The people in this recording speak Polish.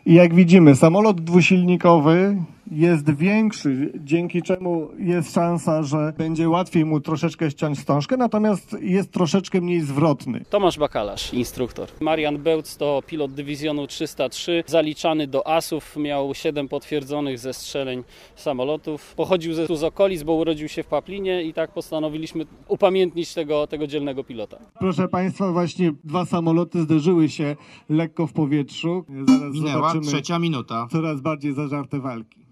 I jak widzimy, samolot dwusilnikowy jest większy, dzięki czemu jest szansa, że będzie łatwiej mu troszeczkę ściąć wstążkę, natomiast jest troszeczkę mniej zwrotny. Tomasz Bakalarz, instruktor. Marian Bełc to pilot dywizjonu 303, zaliczany do asów, miał 7 potwierdzonych zestrzeleń samolotów. Pochodził tu z okolic, bo urodził się w Paplinie i tak postanowiliśmy upamiętnić tego dzielnego pilota. Proszę Państwa, właśnie 2 samoloty zderzyły się lekko w powietrzu. Zaraz Minęła zobaczymy 3. minuta. coraz bardziej zażarte walki.